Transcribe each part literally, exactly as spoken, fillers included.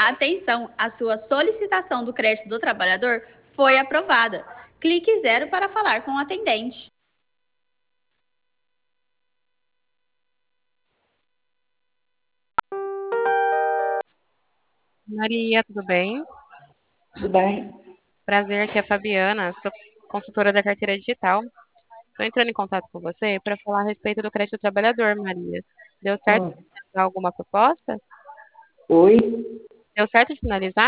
Atenção, a sua solicitação do crédito do trabalhador foi aprovada. Clique zero para falar com o atendente. Maria, tudo bem? Tudo bem? Prazer, aqui é a Fabiana, sou consultora da carteira digital. Estou entrando em contato com você para falar a respeito do crédito do trabalhador, Maria. Deu certo Ah, de finalizar alguma proposta? oi? Deu certo de finalizar?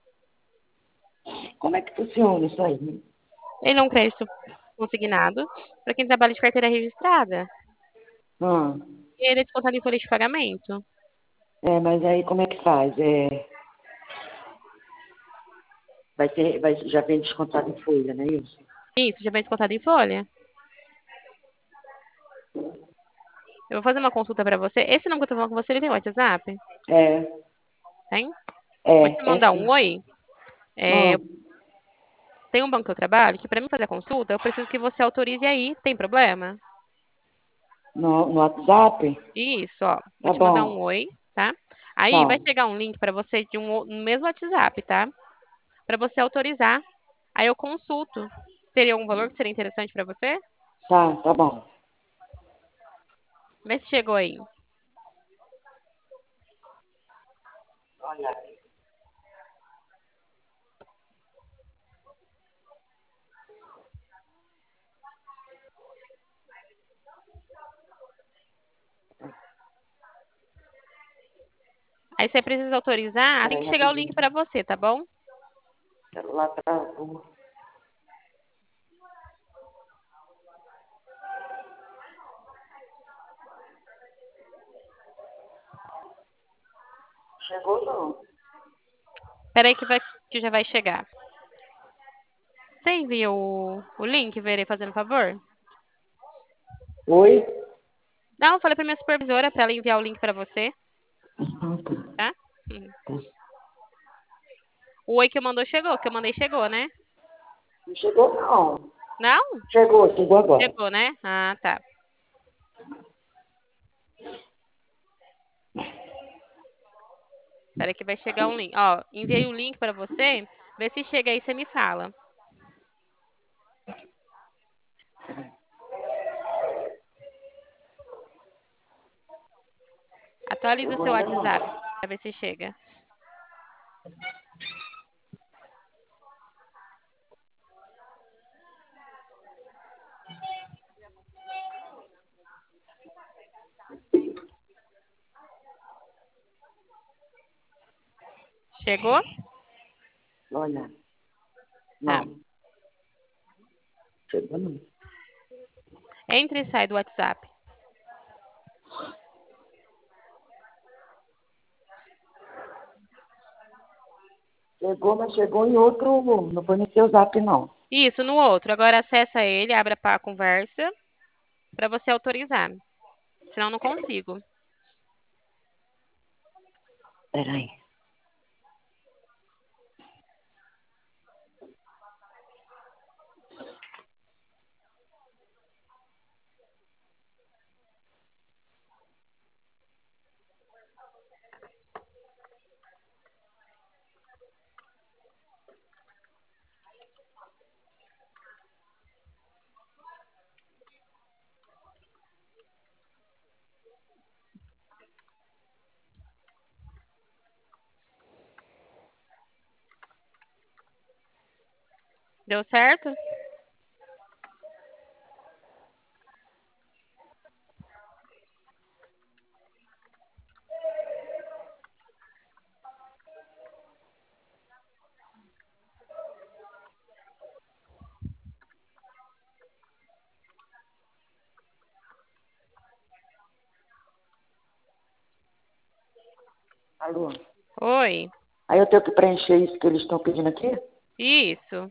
Como é que funciona isso aí? Ele é um crédito consignado para quem trabalha de carteira registrada. Ah, E ele é descontado em folha de pagamento. é, mas aí como é que faz? É, vai ser, vai, já vem descontado em folha, não é isso? Isso, já vem descontado em folha. Eu vou fazer uma consulta para você. Esse número que eu tô falando com você, ele tem WhatsApp? É, Tem? Vou te é, é mandar um sim. oi. É, Ah, eu tenho um banco que eu trabalho que para mim fazer a consulta, eu preciso que você autorize aí. Tem problema? no, no WhatsApp? Isso, ó. Vou Tá te mandar um bom, oi, tá? Aí tá, vai chegar um link para você de um o- no mesmo WhatsApp, tá? Para você autorizar. Aí eu consulto. Teria algum valor que seria interessante para você? tá, tá bom. Vê se chegou aí. Olha, Aí você precisa autorizar, assim peraí que chegar o link rapidinho. para você, tá bom? O celular travou. Chegou não. Espera aí que vai que já vai chegar. Você envia o, o link, verei fazendo favor? Oi? Não, eu falei para minha supervisora para ela enviar o link para você, Ah, tá, tá? Hum. tá. O oi que eu mandou chegou, que eu mandei chegou, né? Não chegou não. Não? Chegou, chegou agora. Chegou, né? Ah, tá. Espera que vai chegar um link. Ó, enviei o link para você. Vê se chega aí, você me fala. Atualiza o Chegou seu ainda não. WhatsApp para ver se chega. Chegou? Olha, Tá. não. Chegou não. Entra e sai do WhatsApp. Chegou, mas chegou em outro. Não foi no seu zap, não. Isso, no outro. Agora acessa ele, abra para a conversa para você autorizar. Senão não consigo. Peraí. Deu certo? Alô? Oi. Aí eu tenho que preencher isso que eles estão pedindo aqui? Isso.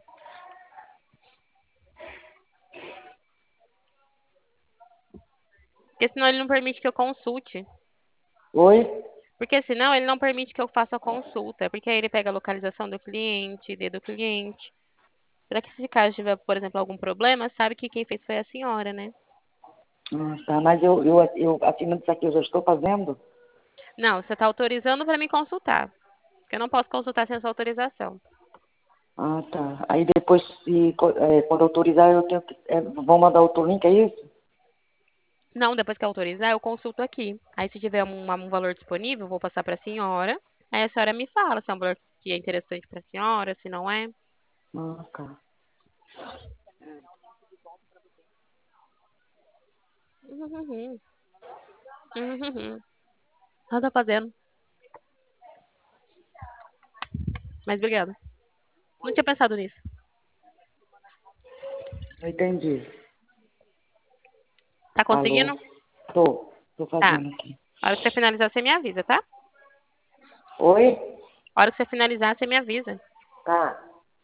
Porque senão ele não permite que eu consulte. Oi? Porque senão ele não permite que eu faça a consulta. Porque aí ele pega a localização do cliente, I D do cliente. Para que se caso tiver, por exemplo, algum problema, sabe que quem fez foi a senhora, né? Ah, tá, mas eu, eu, eu assinando isso aqui, eu já estou fazendo? Não, você está autorizando para me consultar. Porque eu não posso consultar sem sua autorização. Ah, tá. Aí depois, se, co- é, quando autorizar, eu tenho que. É, vão mandar outro link, é isso? Não, depois que autorizar, eu consulto aqui. Aí se tiver um, um valor disponível, eu vou passar para a senhora. Aí a senhora me fala se é um valor que é interessante para a senhora, se não é. Ah, tá. Uhum. Uhum. Ela tá fazendo. Mas obrigada. Não tinha pensado nisso. Não entendi. Tá Alô? conseguindo? Tô. Tô Tá. fazendo aqui. A hora que você finalizar, você me avisa, tá? Oi? A hora que você finalizar, você me avisa. Tá.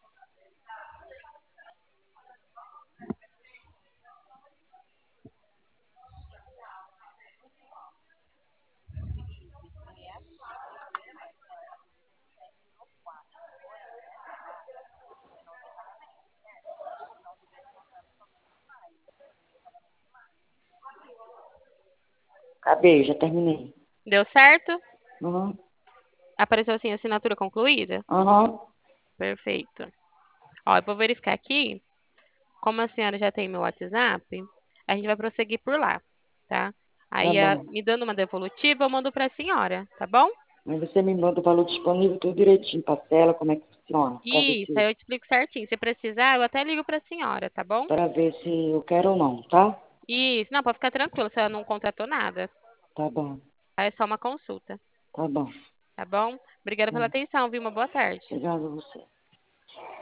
Acabei, já terminei. Deu certo? Uhum. Apareceu assim, assinatura concluída? Uhum. Perfeito. Ó, eu vou verificar aqui. Como a senhora já tem meu WhatsApp, a gente vai prosseguir por lá, tá? Tá Aí, a- bom. me dando uma devolutiva, eu mando pra senhora, tá bom? Aí você me manda o valor disponível, tudo direitinho, parcela, como é que funciona. Pra ver Isso, aí se, eu te explico certinho. Se precisar, eu até ligo pra senhora, tá bom? pra ver se eu quero ou não, tá? Isso, não, pode ficar tranquilo, você não contratou nada. Tá bom. Aí é só uma consulta, Tá bom. tá bom? Obrigada pela Tá. atenção, viu? Uma boa tarde. Obrigado a você.